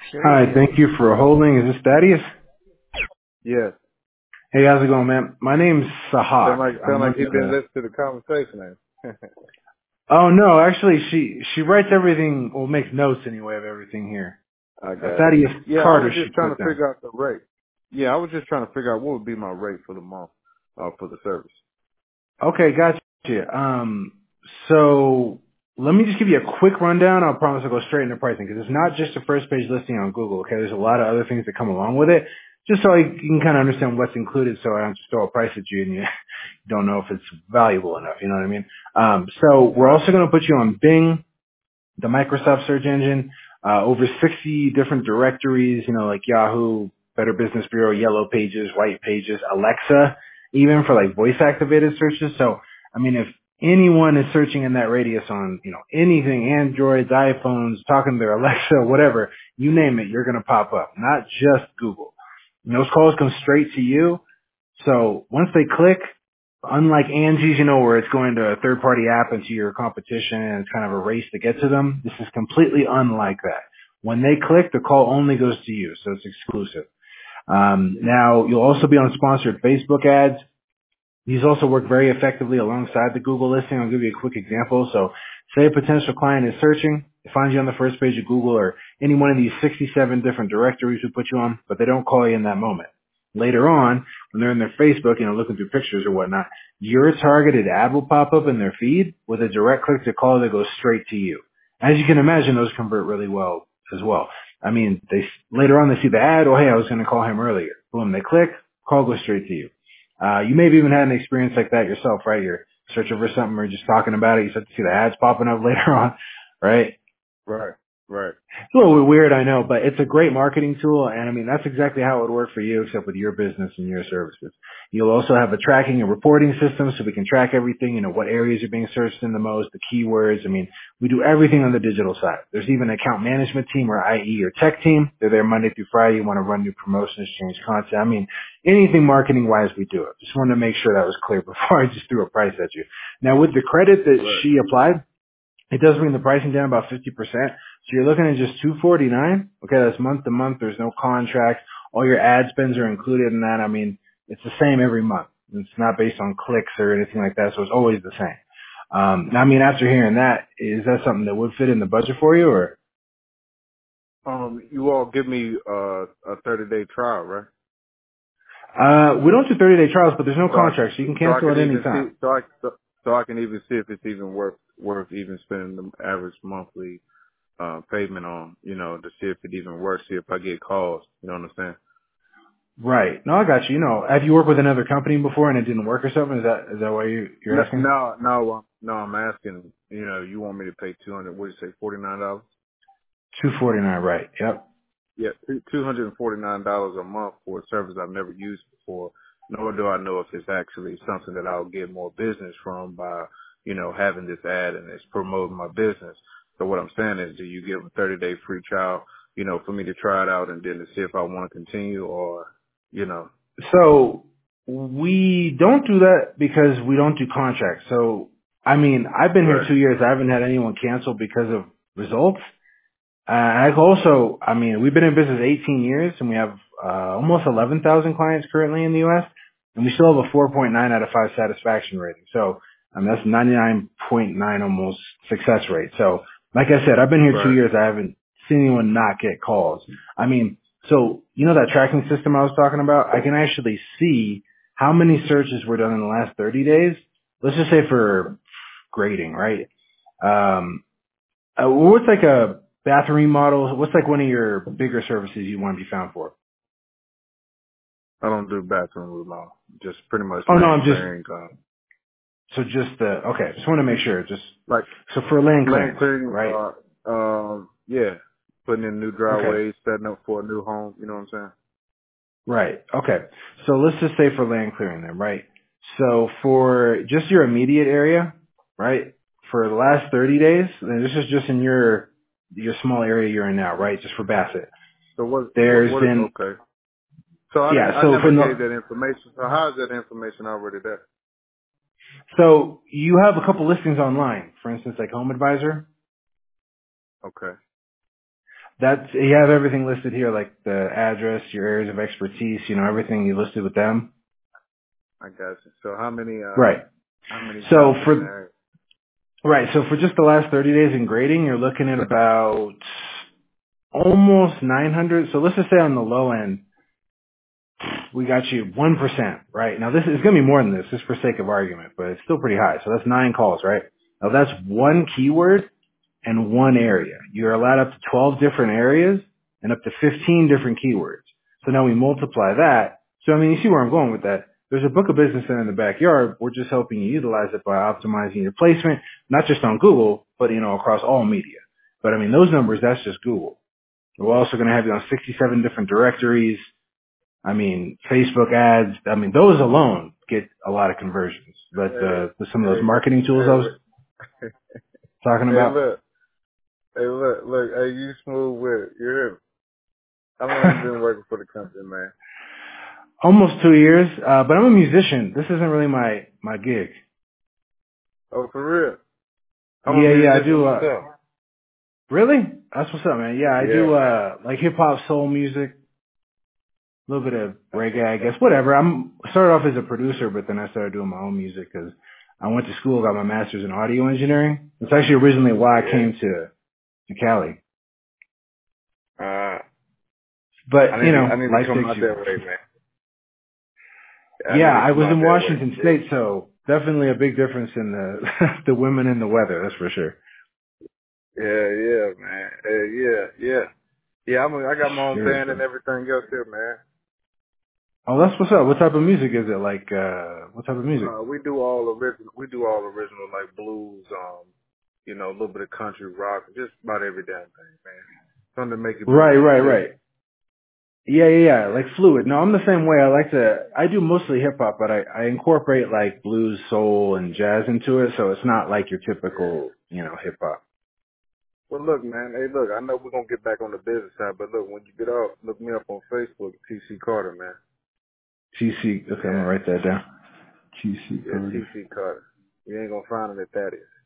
Hi, thank you for holding. Is this Thaddeus? Yes. Hey, how's it going, man? My name's Sound Sahak. like I'm sound one like of you've been the... listening to the conversation, man. Oh, no, actually, she writes everything, well, makes notes anyway of everything here. I got you. Thaddeus Yeah, I Carter was she just trying put to down. figure out the rate. Yeah, I was just trying to figure out what would be my rate for the month, for the service. Okay, gotcha. So let me just give you a quick rundown. I'll promise I'll go straight into pricing because it's not just a first page listing on Google. Okay, there's a lot of other things that come along with it. Just so you can kind of understand what's included, so I don't just throw a price at you and you don't know if it's valuable enough. You know what I mean? So we're Right. also going to put you on Bing, the Microsoft search engine, over 60 different directories, like Yahoo, Better Business Bureau, Yellow Pages, White Pages, Alexa, even for like voice activated searches. So, I mean, if anyone is searching in that radius on, anything, Androids, iPhones, talking to their Alexa, whatever, you name it, you're going to pop up, not just Google. And those calls come straight to you. So once they click, unlike Angie's, where it's going to a third party app into your competition and it's kind of a race to get to them, this is completely unlike that. When they click, the call only goes to you, so it's exclusive. Now, you'll also be on sponsored Facebook ads. These also work very effectively alongside the Google listing. I'll give you a quick example. So say a potential client is searching, they find you on the first page of Google or any one of these 67 different directories we put you on, but they don't call you in that moment. Later on, when they're in their Facebook, looking through pictures or whatnot, your targeted ad will pop up in their feed with a direct click to call that goes straight to you. As you can imagine, those convert really well as well. I mean, later on they see the ad, oh hey, I was going to call him earlier. Boom, they click, call goes straight to you. You may have even had an experience like that yourself, right? You're searching for something or just talking about it. You start to see the ads popping up later on, right? Right. Right. It's a little bit weird, I know, but it's a great marketing tool. And I mean, that's exactly how it would work for you, except with your business and your services. You'll also have a tracking and reporting system so we can track everything, what areas are being searched in the most, the keywords. I mean, we do everything on the digital side. There's even an account management team or IE or tech team. They're there Monday through Friday. You want to run new promotions, change content. I mean, anything marketing wise, we do it. Just wanted to make sure that was clear before I just threw a price at you. Now with the credit that Right. she applied, it does bring the pricing down about 50%. So you're looking at just $249. Okay, that's month to month. There's no contract. All your ad spends are included in that. I mean, it's the same every month. It's not based on clicks or anything like that, so it's always the same. Now, I mean, after hearing that, is that something that would fit in the budget for you, or? You all give me a 30-day trial, right? We don't do 30-day trials, but there's no So I contract, so you can so I cancel can at any even see time. so I can even see if it's even worth even spending the average monthly payment on, to see if it even works, see if I get calls. You know what I'm saying? Right. No, I got you. Have you worked with another company before and it didn't work or something? Is that why you're asking? No, I'm asking, you want me to pay 200, what did you say, $49? $249, right. Yep. Yeah, $249 a month for a service I've never used before, nor do I know if it's actually something that I'll get more business from by, having this ad and it's promoting my business. So what I'm saying is, do you give a 30-day free trial, for me to try it out and then to see if I want to continue or, you know, So we don't do that because we don't do contracts. So I mean, I've been here right, 2 years. I haven't had anyone cancel because of results. I've also, I mean, we've been in business 18 years and we have almost 11,000 clients currently in the U.S. and we still have a 4.9 out of 5 satisfaction rating. So that's 99.9 almost success rate. So like I said, I've been here two right. years. I haven't seen anyone not get calls. I mean, so that tracking system I was talking about, I can actually see how many searches were done in the last 30 days. Let's just say for grading, right? What's like a bathroom remodel? What's like one of your bigger services you want to be found for? I don't do bathroom remodel, just pretty much Oh no, land I'm just clearing, okay. Just want to make sure. Just like so for land land clearing, clearing, right? yeah, putting in new Okay, driveways, setting up for a new home. You know what I'm saying? right. Okay. So let's just say for land clearing then, right? So for just your immediate area, right? For the last 30 days, and this is just in your small area you're in now, right? Just for Bassett. So There's what is been okay? So yeah. I So never gave that information. So how is that information already there? so you have a couple listings online, for instance, like Home Advisor. Okay. You have everything listed here, like the address, your areas of expertise, everything you listed with them. I got you. So how many Right. So jobs are in for there? just the last 30 days in grading, you're looking at about almost 900. So let's just say on the low end, we got you 1%, right? Now this is going to be more than this, just for sake of argument, but it's still pretty high. So that's 9 calls, right? Now that's one keyword and one area. You're allowed up to 12 different areas and up to 15 different keywords. So now we multiply that. So I mean, you see where I'm going with that. There's a book of business in the backyard. We're just helping you utilize it by optimizing your placement, not just on Google, but across all media. But I mean, those numbers, that's just Google. We're also going to have you on 67 different directories. I mean, Facebook ads. I mean, those alone get a lot of conversions. But some of those marketing tools I was talking Hey, about. look. Hey, you smooth with it. You hear me? How long you been working for the company, man? Almost 2 years, but I'm a musician. This isn't really my gig. Oh, for real? I'm a Yeah, I musician do. myself. Really? That's what's up, man. Yeah, I Yeah, do, man. like hip hop, soul music, a little bit of reggae, I guess, whatever. Started off as a producer, but then I started doing my own music because I went to school, got my master's in audio engineering. That's actually originally why I came to Cali. But, I need to life come takes out you. that way, man. I Yeah, need to I come was out in that way. Washington State, so definitely a big difference in the the women and the weather, that's for sure. Yeah, man. Yeah. Yeah, I got my own Sure, band bro. and everything else here, man. Oh, that's what's up. What type of music is it? Like, what type of music? We do all original. We do all original, like blues, a little bit of country rock, just about every damn thing, man. Something to make you move in the city. Right. Yeah. Like fluid. No, I'm the same way. I do mostly hip hop, but I incorporate like blues, soul, and jazz into it, so it's not like your typical, hip hop. Well, look, man. Hey, look. I know we're gonna get back on the business side, but look, when you get off, look me up on Facebook, TC Carter, man. TC. Okay, I'm gonna Yeah, write that down. TC yeah, Carter. TC Carter. You ain't gonna find it if that is.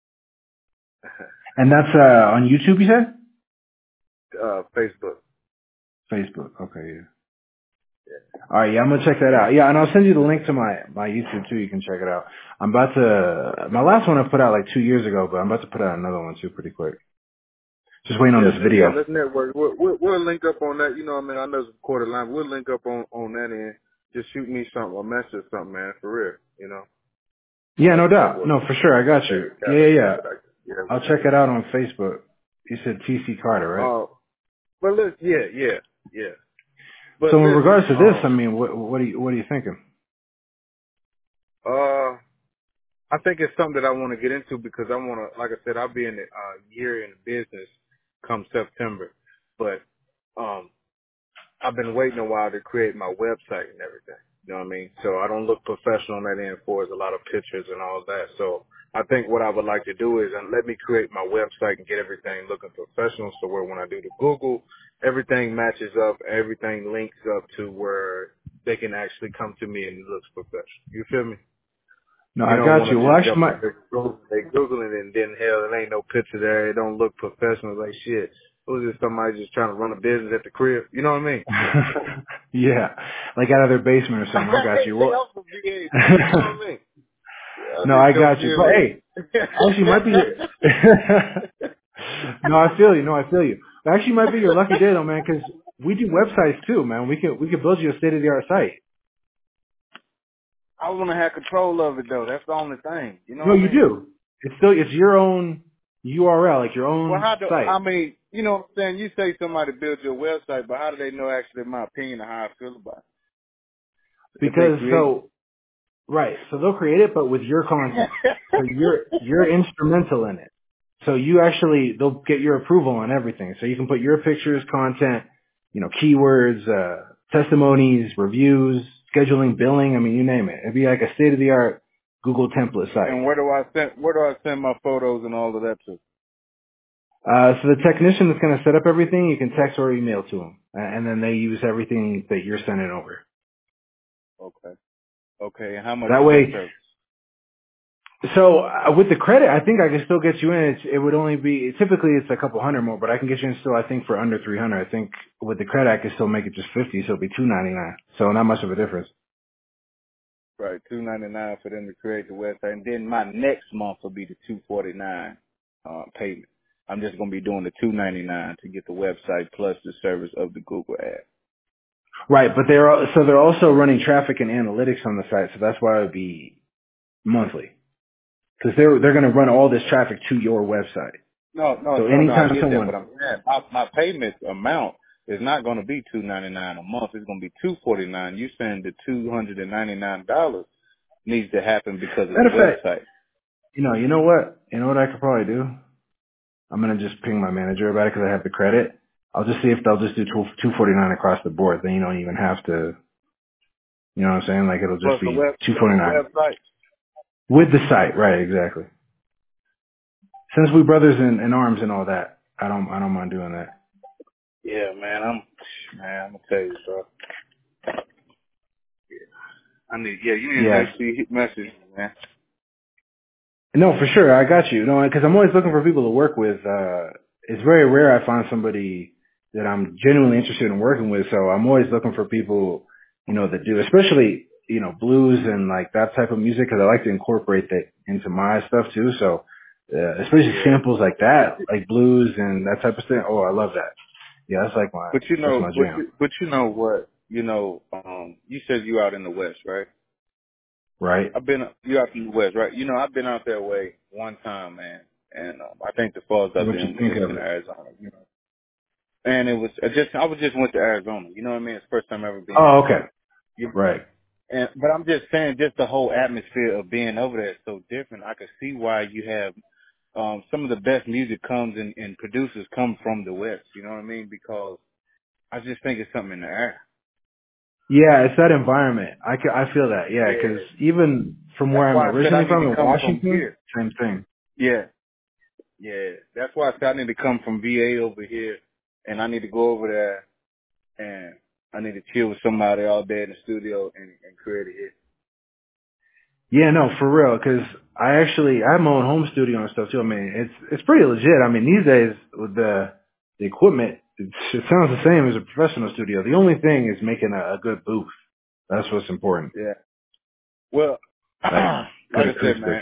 And that's on YouTube, you said? Facebook. Facebook. Okay, yeah. All right, yeah, I'm gonna check that out. Yeah, and I'll send you the link to my YouTube too. You can check it out. My last one I put out like 2 years ago, but I'm about to put out another one too pretty quick. Just waiting on this Yeah. video. Let's network. We'll link up on that. You know what I mean? I know it's a quarter line. We'll link up on that end. Just shoot me something, a message or something, man, for real. Yeah, no Let's doubt. network. No, for sure. I got Stay you. together. Yeah. Yeah, I'll we check can. it out on Facebook. You said TC Carter, right? But look, yeah. But So in listen, regards to this, I mean, what are you thinking? I think it's something that I want to get into because I want to, like I said, I'll be in the year in business come September, but I've been waiting a while to create my website and everything. You know what I mean? So I don't look professional on that end for as a lot of pictures and all that. So I think what I would like to do is let me create my website and get everything looking professional so where when I do the Google, everything matches up, everything links up to where they can actually come to me and it looks professional. You feel me? No, You I don't got want you. to Well, just actually, jump on there, they Google it and then hell, it ain't no picture there. It don't look professional. Like shit. It was just somebody just trying to run a business at the crib. You know what I mean? yeah, like out of their basement or something. I got you. They Well, also behave, man. You know what I mean? Yeah, no, they I come got you. But here. hey, actually, might be. No, I feel you. No, I feel you. But actually, might be your lucky day though, man, because we do websites too, man. We could build you a state of the art site. I want to have control of it though. That's the only thing. You know No, what I you mean? do. It's your own URL, like your Well, own site. you know what I'm saying? You say somebody build your website, but how do they know actually my opinion or how I feel about it? If they Because create so they'll create it, but with your content. So you're instrumental in it. So they'll get your approval on everything. So you can put your pictures, content, keywords, testimonies, reviews, scheduling, billing. I mean, you name it. It'd be like a state of the art Google template site. And where do I send my photos and all of that to? So the technician that's going to set up everything, you can text or email to them, and then they use everything that you're sending over. Okay. Okay. And how much That is that way, service? So with the credit, I think I can still get you in. It would only be typically it's a couple hundred more, but I can get you in still. I think for under 300. I think with the credit, I can still make it just 50, so it'll be 299. So not much of a difference. Right, $299 for them to create the website, and then my next month will be the $249 payment. I'm just gonna be doing the $299 to get the website plus the service of the Google ad. Right, but they're also running traffic and analytics on the site, so that's why it would be monthly because they're going to run all this traffic to your website. No, So I anytime get that, someone but I'm saying my payment amount is not going to be $299 a month. It's going to be $249. You saying the $299 needs to happen because of the matter of fact, website. you know what I could probably do. I'm going to just ping my manager about it because I have the credit. I'll just see if they'll just do 249 across the board. Then you don't even have to, you know what I'm saying? Like it'll just Plus be plus the 249 website. with the site. Right, exactly. Since we brothers in arms and all that, I don't mind doing that. Yeah, man, I'm gonna tell you, bro. You need Yeah. to message me, man. No, for sure. I got you. No, because I'm always looking for people to work with. It's very rare I find somebody that I'm genuinely interested in working with. So I'm always looking for people, that do, especially, blues and like that type of music because I like to incorporate that into my stuff too. So, especially samples like that, like blues and that type of thing. Oh, I love that. Yeah, that's like But you that's know, my jam. but you know what? You said you out in the West, right? Right? You out in the West, right? I've been out that way one time, man, and I think the farthest I've What you been think is of in it? Arizona. And it was just went to Arizona. You know what I mean? It's the first time ever been. Oh, okay. You, Right. but I'm just saying, just the whole atmosphere of being over there is so different. I could see why you have some of the best music comes and producers come from the West. You know what I mean? Because I just think it's something in the air. Yeah, it's that environment. I feel that. Yeah, Yeah. because even from where That's I'm why I said I originally need from to in come from Washington, here. same thing. Yeah. Yeah. That's why I said I need to come from VA over here, and I need to go over there, and I need to chill with somebody all day in the studio and create a hit. Yeah, no, for real. Because I have my own home studio and stuff too. I mean, it's pretty legit. I mean, these days with the equipment, it sounds the same as a professional studio. The only thing is making a good booth. That's what's important. Yeah. Well, Like like good I said, acoustics. man,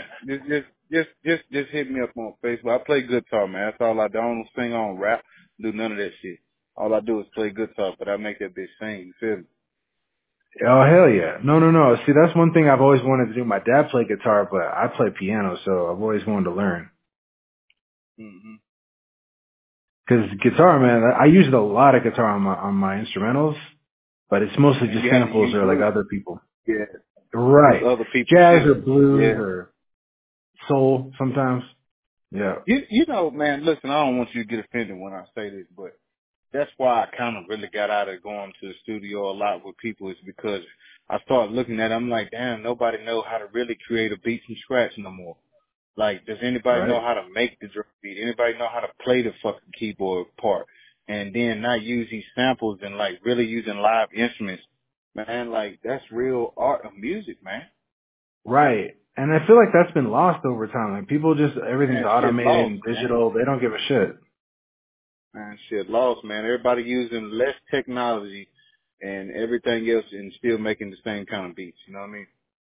just hit me up on Facebook. I play guitar, man. That's all I do. I don't sing, I don't rap, do none of that shit. All I do is play guitar, but I make that bitch sing. You feel me? Oh hell yeah! No. See, that's one thing I've always wanted to do. My dad played guitar, but I play piano, so I've always wanted to learn. Mm-hmm. Because guitar, man, I use a lot of guitar on my instrumentals, but it's mostly And just you have to samples use or like blues. other people. Yeah. It's Right. other people's Jazz shit. or blues Yeah. or soul sometimes. Yeah. You know, man, listen, I don't want you to get offended when I say this, but that's why I kind of really got out of going to the studio a lot with people is because I started looking at it, I'm like, damn, nobody know how to really create a beat from scratch no more. Like, does anybody know Right. how to make the drum beat? Anybody know how to play the fucking keyboard part? And then not use these samples and like really using live instruments. Man, like that's real art of music, man. Right. And I feel like that's been lost over time. Like people just, everything's Man, shit automated lost, and man. digital. They don't give a shit. Man, shit lost, man. Everybody using less technology and everything else and still making the same kind of beats. You know what I mean?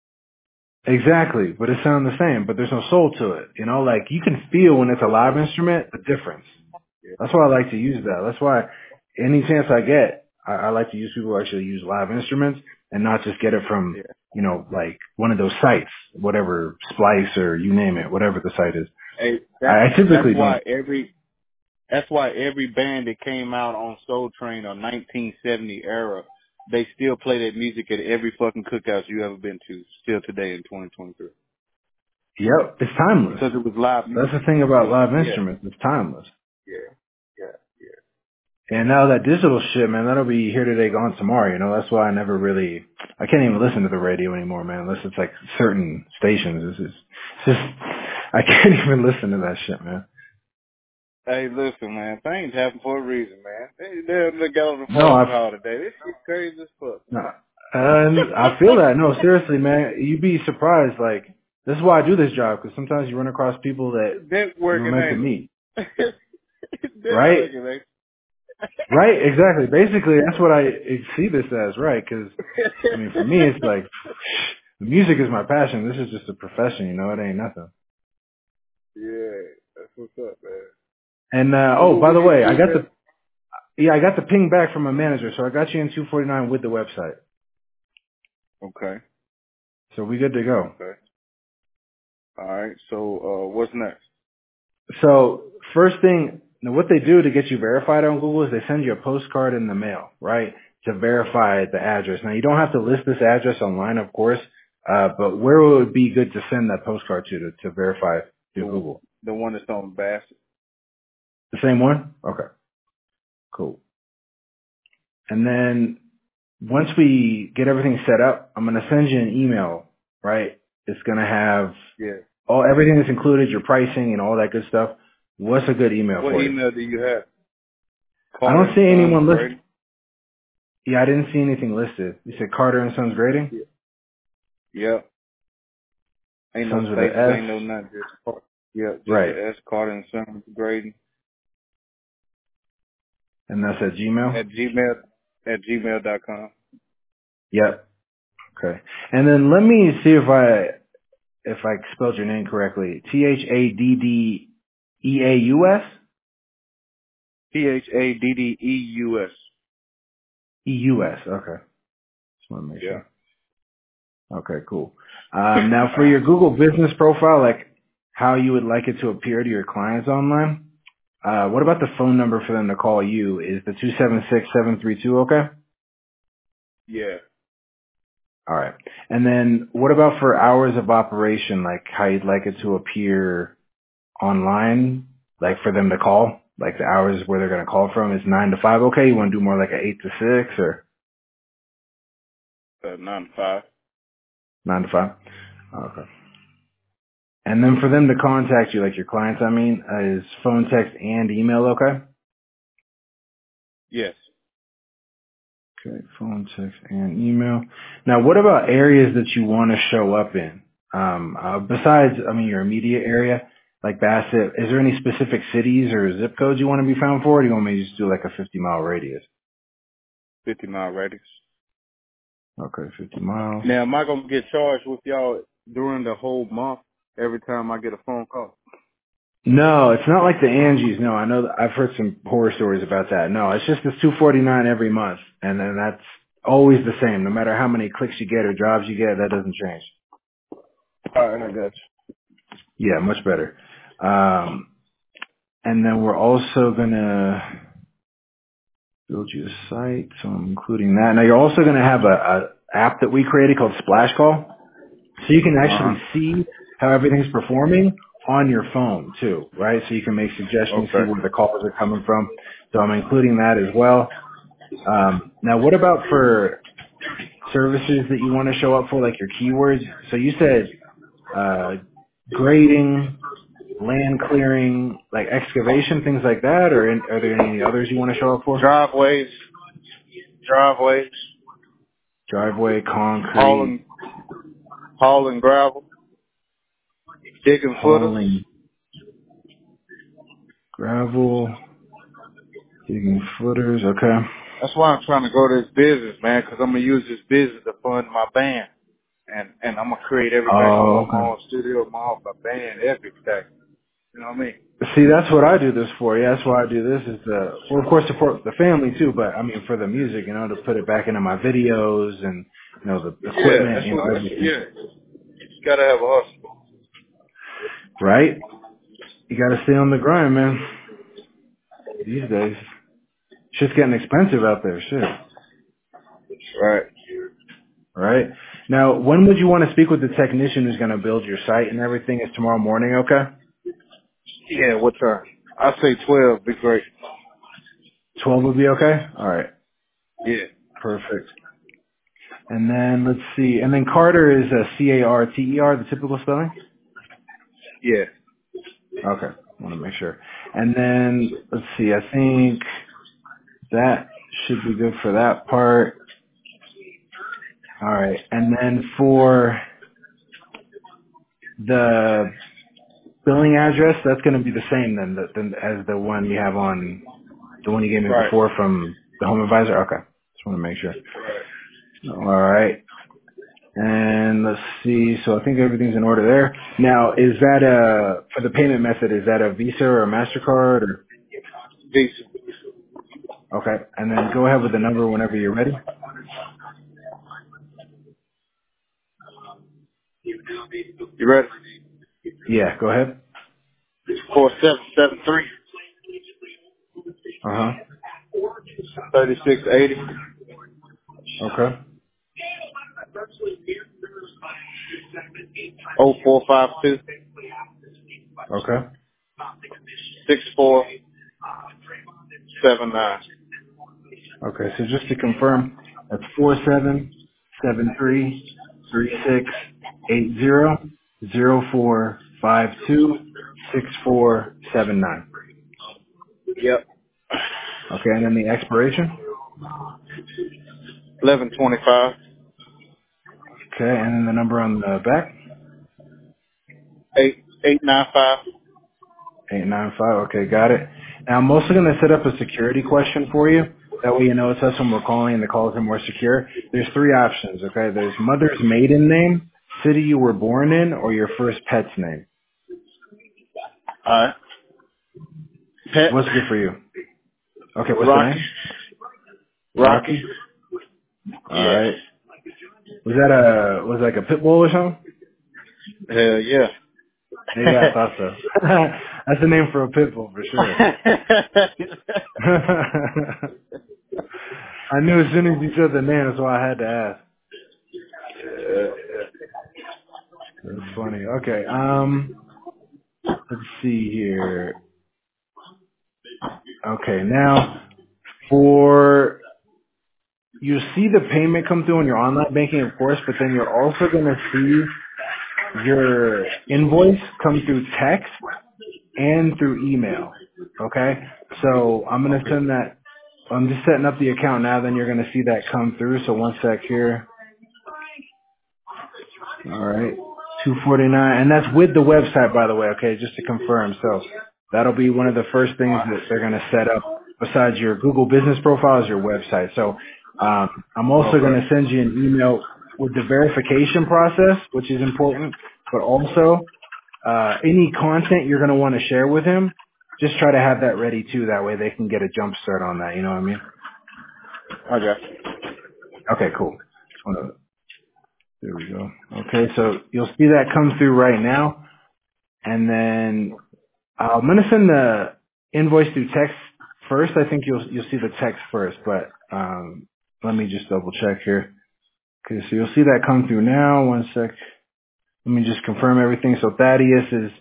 Exactly. But it sounds the same, but there's no soul to it. Like you can feel when it's a No live soul. instrument, the difference. Yeah. That's why I like to use that. That's why any chance I get, I like to use people who actually use live instruments and not just get it from, Yeah. like one of those sites, whatever, Splice or you name it, whatever the site is. Hey, I that's typically why don't. every band that came out on Soul Train or 1970 era, they still play that music at every fucking cookout you ever been to, still today in 2023. Yep, it's timeless. Because it was live That's music. the thing about live Yeah, instruments. It's timeless. yeah, yeah, yeah. And now that digital shit, man, that'll be here today, gone tomorrow. That's why I can't even listen to the radio anymore, man, unless it's like certain stations. It's just, I can't even listen to that shit, man. Hey, listen, man, things happen for a reason, man. They got on the No, phone call today. This shit crazy as fuck, no, man. and I feel that. No, seriously, man, you'd be surprised. Like, This is why I do this job, because sometimes you run across people that you were meant to meet. Right? Right, exactly. Basically, that's what I see this as, right? Because, I mean, for me, it's like, the music is my passion. This is just a profession, you know? It ain't nothing. Yeah, that's what's up, man. And, by the way, I got the ping back from my manager, so I got you in 249 with the website. Okay. So we good to go. Okay. All right. So, what's next? So first thing, now what they do to get you verified on Google is they send you a postcard in the mail, right, to verify the address. Now you don't have to list this address online, of course, but where would it be good to send that postcard to verify through Google? The one that's on Bassett. The same one? Okay, cool. And then once we get everything set up, I'm going to send you an email, right? It's going to have everything that's included, your pricing and all that good stuff. What's a good email for you? What email do you have? I don't see anyone listed. Yeah, I didn't see anything listed. You said Carter and Sons Grading? Yeah. Ain't Sons no with spaces, an S. ain't no nothing. Just right. S, Carter and Sons Grading. And that's at Gmail? At gmail.com. Yep. Okay. And then let me see if I spelled your name correctly. THADDEAUS? THADDEUS. EUS. Okay. Just want to make sure. Yeah. Okay, cool. Now for your Google business profile, like how you would like it to appear to your clients online, what about the phone number for them to call you? Is the 276-732 okay? Yeah. All right. And then what about for hours of operation, like how you'd like it to appear online, like for them to call, like the hours where they're going to call from is 9 to 5 okay? You want to do more like a 8 to 6 or? 9 to 5. 9 to 5? Okay. And then for them to contact you, like your clients, I mean, is phone, text, and email okay? Yes. Okay, phone, text, and email. Now, what about areas that you want to show up in? Besides, I mean, your immediate area, like Bassett, is there any specific cities or zip codes you want to be found for, or do you want me to just do like a 50-mile radius? 50-mile radius. Okay, 50 miles. Now, am I going to get charged with y'all during the whole month every time I get a phone call? No, it's not like the Angies. No, I know that I've heard some horror stories about that. No, it's just this $249 every month, and then that's always the same. No matter how many clicks you get or jobs you get, that doesn't change. All right, I got Yeah, much better. And then we're also gonna build you a site, so I'm including that. Now you're also gonna have a app that we created called Splash Call, so you can actually see how everything's performing on your phone too, right? So you can make suggestions, see where the calls are coming from. So I'm including that as well. Now what about for services that you want to show up for, like your keywords? So you said grading, land clearing, like excavation, things like that, or are there any others you want to show up for? Driveways, Driveway, concrete, hauling gravel, digging footers. hauling gravel, digging footers. Okay. That's why I'm trying to go to this business, man, because I'm going to use this business to fund my band. And I'm going to create everything. I want my own studio, my own band, everything. You know what I mean? See, that's what I do this for. Yeah, that's why I do this is to, well, of course, support the family too, but I mean, for the music, you know, to put it back into my videos and, you know, the equipment, you know, everything. Yeah. You just got to have a hustle. Right? You got to stay on the grind, man. These days. Shit's getting expensive out there. Shit. Right. Right? Now, when would you want to speak with the technician who's going to build your site and everything? Is tomorrow morning okay? Yeah, what time? I say 12 be great. 12 would be okay? All right. Yeah. Perfect. And then, let's see. And then Carter is Carter, the typical spelling? Yeah. Okay. Want to make sure. And then, let's see. I think that should be good for that part. All right. And then for The billing address, that's going to be the same then as the one you have on the one you gave me Right. before from the home advisor. Okay, just want to make sure. Right. All right, and let's see. So I think everything's in order there. Now, is that for the payment method? Is that a Visa or a Mastercard? Or Decent. okay, and then go ahead with the number whenever you're ready. You ready? Yeah, go ahead. 4773 Uh huh. 3680 Okay. 0452 Okay. 6479. Okay. So just to confirm, that's 4773368004526479. Yep. Okay, and then the expiration. 1125 Okay, and then the number on the back. 8895. 895. Okay, got it. Now I'm also going to set up a security question for you. That way you know it's us when we're calling and the calls are more secure. There's three options, okay? There's mother's maiden name, city you were born in, or your first pet's name. All right. Pet. What's good for you? Okay, what's the Rocky. name? Rocky. Rocky? Yeah. Alright. Was it like a pit bull or something? Hell yeah. Yeah, I thought so. That's the name for a pit bull for sure. I knew as soon as you said the name, that's why I had to ask. That's funny. Okay, let's see here. Okay, now for you see the payment come through on your online banking, of course, but then you're also going to see your invoice come through text and through email. Okay, so I'm going to Okay. send that. I'm just setting up the account now. Then you're going to see that come through. So one sec here. All right, 249, and that's with the website, by the way. Okay, just to confirm. So that'll be one of the first things that they're going to set up besides your Google Business profile is your website. So I'm also going Okay. to send you an email with the verification process, which is important, but also any content you're going to want to share with him. Just try to have that ready too. That way they can get a jump start on that. You know what I mean? I got you. Okay, cool. Just wanna, there we go. Okay, so you'll see that come through right now. And then I'm gonna send the invoice through text first. I think you'll see the text first, but let me just double check here. Okay, so you'll see that come through now. One sec. Let me just confirm everything. So Thaddeus is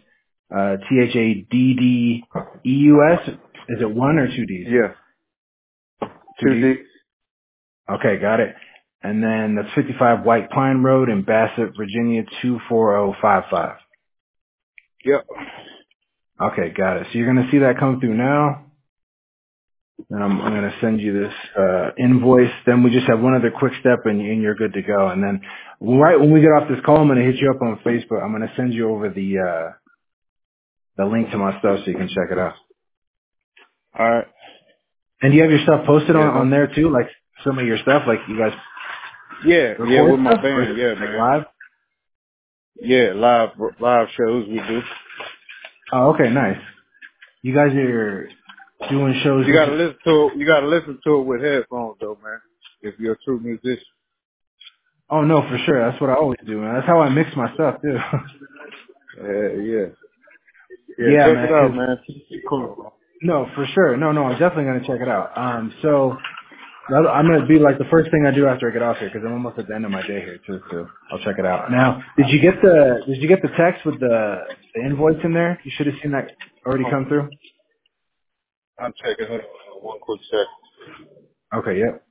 Thaddeus. Is it one or two D's? Yeah. Two D's. 2D. Okay, got it. And then that's 55 White Pine Road in Bassett, Virginia 24055. Yep. Okay, got it. So you're gonna see that come through now. And I'm going to send you this invoice. Then we just have one other quick step, and you're good to go. And then right when we get off this call, I'm going to hit you up on Facebook. I'm going to send you over the link to my stuff so you can check it out. All right. And do you have your stuff posted Yeah. on there too? Like some of your stuff, like you guys Yeah. Yeah. record With my stuff, or is band. it Yeah, like man. live? Yeah. Live shows we do. Oh, okay, nice. You guys are doing shows. You gotta listen to it. You gotta listen to it with headphones, though, man. If you're a true musician. Oh no, for sure. That's what I always do, man. That's how I mix my stuff too. Yeah. Yeah. Yeah, Check man. it out, 'Cause man. Cool. no, for sure. No, I'm definitely gonna check it out. So I'm gonna be like the first thing I do after I get off here 'cause I'm almost at the end of my day here too. So I'll check it out. Now, did you get the text with the invoice in there? You should have seen that already come through. I'm checking it. One quick sec. Okay. Yep.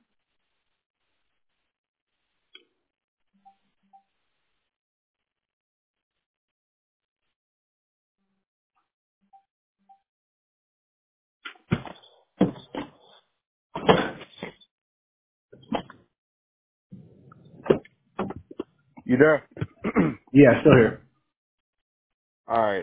You there? Yeah. Still here. All right.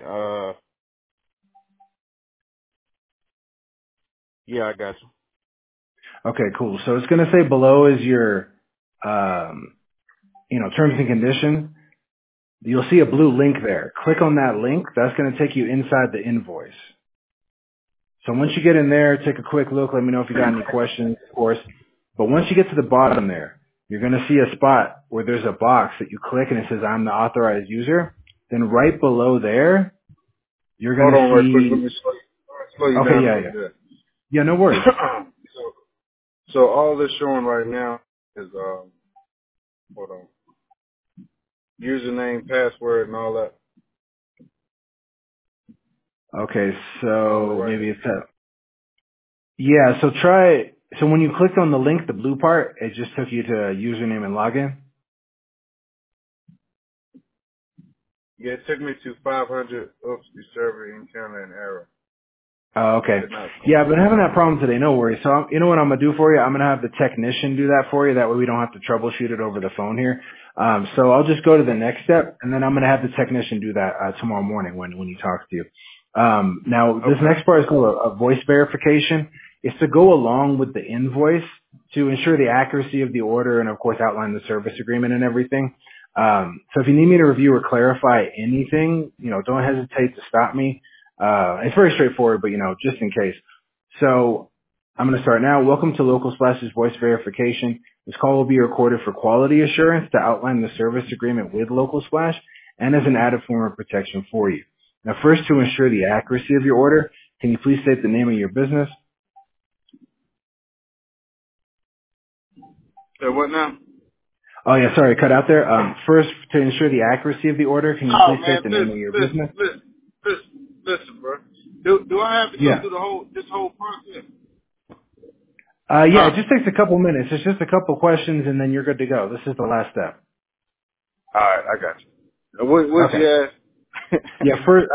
Yeah, I got you. Okay, cool. So it's going to say below is your, terms and conditions. You'll see a blue link there. Click on that link. That's going to take you inside the invoice. So once you get in there, take a quick look. Let me know if you got any questions, of course. But once you get to the bottom there, you're going to see a spot where there's a box that you click and it says, I'm the authorized user. Then right below there, you're going Hold to on right quick. Let see, me slow you okay, down a yeah, little yeah. bit. Yeah, no worries. So all this showing right now is hold on, username, password, and all that. Okay, All the so right. maybe it's that. Yeah, so so when you clicked on the link, the blue part, it just took you to username and login. Yeah, it took me to 500. Oops, the server encountered an error. Oh, okay. Did not Yeah, I've been complete. having that problem today. No worries. So you know what I'm gonna do for you? I'm gonna have the technician do that for you. That way we don't have to troubleshoot it over the phone here. So I'll just go to the next step, and then I'm gonna have the technician do that tomorrow morning when he talks to you. Now this Okay. next part is called a voice verification. It's to go along with the invoice to ensure the accuracy of the order and of course outline the service agreement and everything. So if you need me to review or clarify anything, don't hesitate to stop me. It's very straightforward, but just in case. So I'm going to start now. Welcome to Local Splash's voice verification. This call will be recorded for quality assurance to outline the service agreement with Local Splash and as an added form of protection for you. Now, first, to ensure the accuracy of your order, can you please state the name of your business? So what now? Oh yeah, sorry, cut out there. First, to ensure the accuracy of the order, can you Oh please state man, the name of listen, your listen, business? listen, listen, bro. Do I have to go Yeah. through this whole process? Yeah, Huh? it just takes a couple minutes. It's just a couple questions, and then you're good to go. This is the last step. All right, I got you. What Okay. you ask? Yeah, first,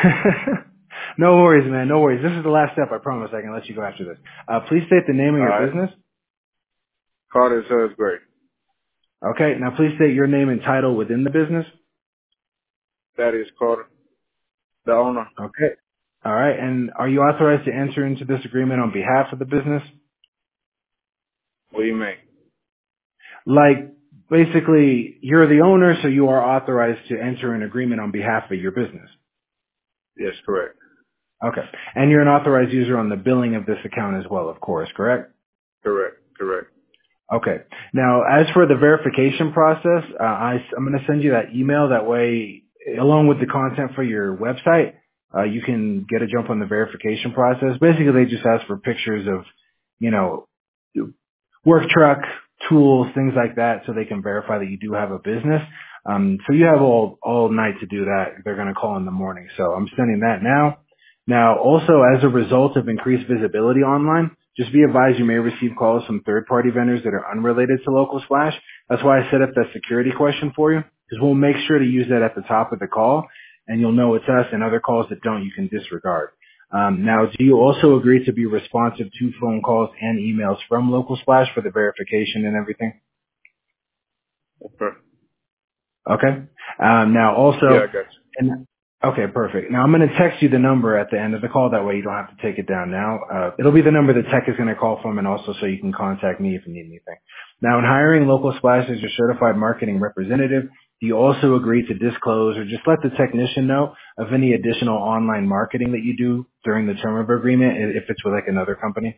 no worries, man. No worries. This is the last step. I promise. I can let you go after this. Please state the name of All your right. business. Carter says great. Okay. Now, please state your name and title within the business. That is Carter, the owner. Okay. All right. And are you authorized to enter into this agreement on behalf of the business? What do you mean? Like, basically, you're the owner, so you are authorized to enter an agreement on behalf of your business. Yes, correct. Okay. And you're an authorized user on the billing of this account as well, of course, correct? Correct. Correct. Okay. Now, as for the verification process, I'm going to send you that email. That way, along with the content for your website, you can get a jump on the verification process. Basically, they just ask for pictures of, you know, work truck, tools, things like that, so they can verify that you do have a business. So you have all night to do that. They're going to call in the morning. So I'm sending that now. Now, also as a result of increased visibility online, just be advised you may receive calls from third-party vendors that are unrelated to Local Splash. That's why I set up that security question for you, because we'll make sure to use that at the top of the call, and you'll know it's us, and other calls that don't, you can disregard. Now, do you also agree to be responsive to phone calls and emails from Local Splash for the verification and everything? Okay. Okay. Now Yeah, also, I got and okay, perfect. Now I'm going to text you the number at the end of the call. That way you don't have to take it down now. It'll be the number the tech is going to call from, and also so you can contact me if you need anything. Now, in hiring Local Splash as your certified marketing representative, do you also agree to disclose or just let the technician know of any additional online marketing that you do during the term of agreement if it's with like another company?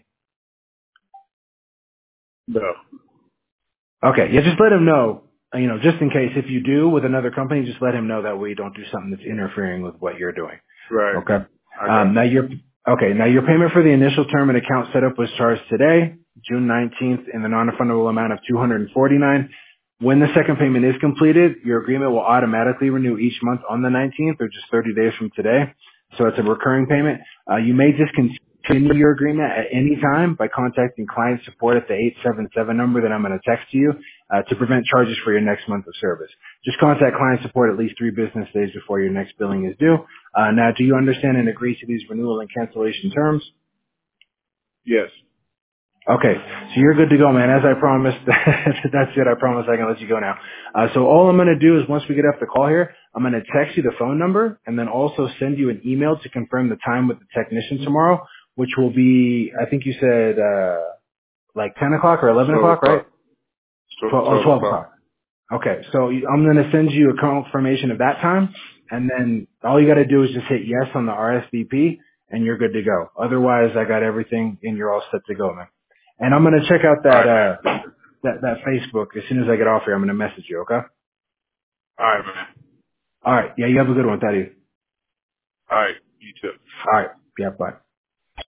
you. No. Okay, yeah, just let him know, just in case if you do with another company, just let him know that way you don't do something that's interfering with what you're doing. Right. Okay. I got Now your payment for the initial term and account setup was charged today, June 19th, in the non-refundable amount of $249. When the second payment is completed, your agreement will automatically renew each month on the 19th, or just 30 days from today. So it's a recurring payment. You may discontinue your agreement at any time by contacting client support at the 877 number that I'm going to text to you to prevent charges for your next month of service. Just contact client support at least 3 business days before your next billing is due. Now, do you understand and agree to these renewal and cancellation terms? you. Yes. Okay, so you're good to go, man. As I promised, that's it. I promise I can let you go now. So all I'm going to do is once we get off the call here, I'm going to text you the phone number and then also send you an email to confirm the time with the technician tomorrow, which will be, I think you said, like 10 o'clock or 11 12 o'clock, right? o'clock. 12 o'clock. o'clock. Okay, so I'm going to send you a confirmation of that time, and then all you got to do is just hit yes on the RSVP, and you're good to go. Otherwise, I got everything, and you're all set to go, man. And I'm going to check out All that right, man. that Facebook as soon as I get off here. I'm going to message you, okay? All right, man. All right. Yeah, you have a good one, Thaddeus. All right. You too. All right. Yeah, bye.